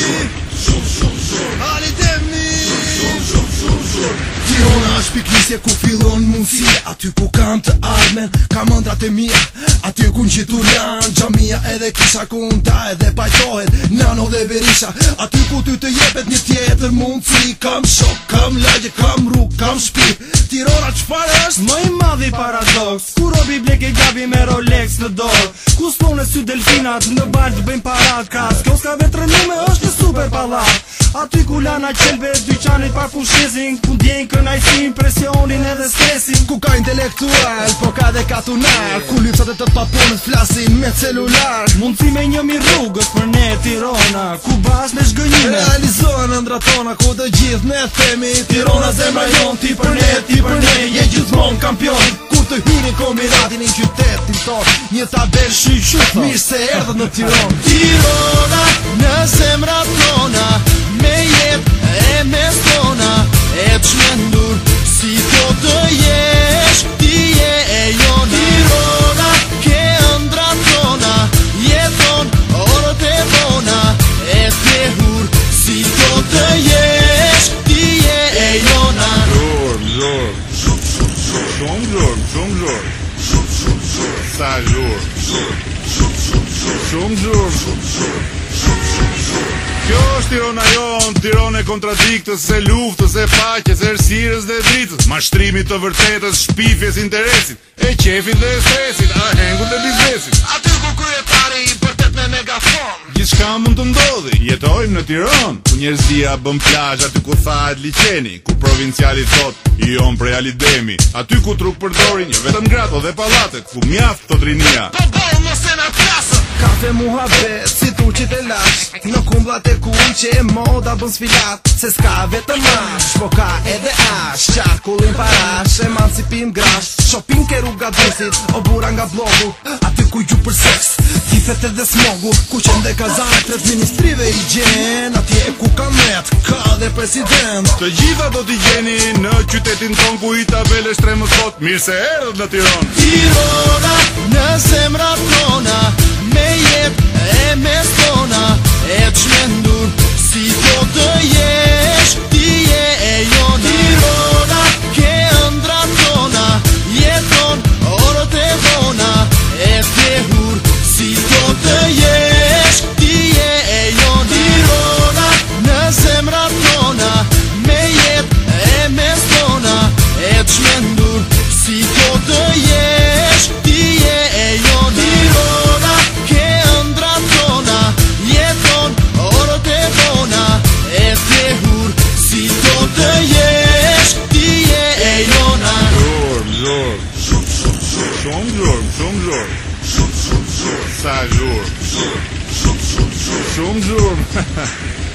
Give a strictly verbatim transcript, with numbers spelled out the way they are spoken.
Tirana është piknisje ku fillon mundësia, aty ku kam të ardhmen, kam ëndrat e mia, aty ku në qitur janë xhamia edhe kisha ku nda edhe pajtohet Nano dhe Berisha, aty ku ty të jepet një tjetër mundësi. Kam shok, kam lagje, kam rrug, kam shpi. Tirana çfarë është? Më i madhi paradoks, ku robi blek e gabi me Rolex në dorë, ku s'pone sy delfinat në balë bëjmë parat kas. Kjo s'ka vetrënume është në super pallat, aty ku lana qelbe dyqanit pa fushezin, ku ndjenjë kënaqësin, presionin edhe stresin. Ku ka intelektual, po ka dhe ka tunar, ku lypsat e të papunët flasin me celular. Mundësi me një mi rrugës për ne Tirana, ku bas me shgënjime realizohen ëndrat tona, ku të gjithë ne themi Tirana zemra jon, ti për ne, ti për ne, je gjithmonë kampion. Kur të hyni komiratin në qytetin ton, një tabel shi shi mirë se erdhët në Tiranë. Tirana në zemrat tona, me jep e me stona, e të shmendur si to të jesh, ti je e jona. Tirana ke ëndrat tona, jeton orët e bona, e thjehur si to të jesh, ti je e jona. Zhurm, zhurm, shumë zhurm, shumë zhurm, sa zhurm, shumë zhurm. Kjo është Tirana jon, Tiranë e kontradiktës, e luftës, e paqes, e errësirës dhe dritës, mashtrimit të vërtetës, shpifjes interesit, e qefit dhe e stresit, a hengut dhe biznesit. Aty ku kryetari i përtet me megafon, Gjithçka mund të ndodhi, jetojmë në Tiranë, ku njerëzia bën plazh, aty ku thahet liçeni, ku provinciali thot jon prej Alidemi, aty ku truk përdorin jo vetëm grato dhe pallatet, ku mjaft thot rinia. po bol mos e na plasë. Kafe muhabet, si turqit e lash, në kumblat e kuj që e moda bën sfilat, se s'ka vetëm ash, po ka edhe ash, qarkullin parash, emancipim grash, shopping ke rruga dusit, o bura nga blogu, aty ku ju për seks, tifet edhe smogu, ku qende kazanët rrët ministrive i gjen, atje ku ka met, ka dhe president. Të gjitha do t'i gjeni në qytetin ton ku i tabele shtremës thot mirë se erdhët në Tiranë. Tirana në zemrat tona, me jep e me stona, e të shmendur si to të jesh, ti je e jona. Tirana ke ëndrat tona, jeton orët e bona, e thjehur si to të jesh, ti je e jona. Tirana në zemrat tona, me jep e me stona, e të shmendur si to të jesh, ti je e jona. Tirana ke ëndrat tona, jeton orët e bona, e thjehur si to të jesh, ti je e jona. Zhurm, zhurm, shumë zhurm, shumë zhurm, sa zhurm, shumë zhurm.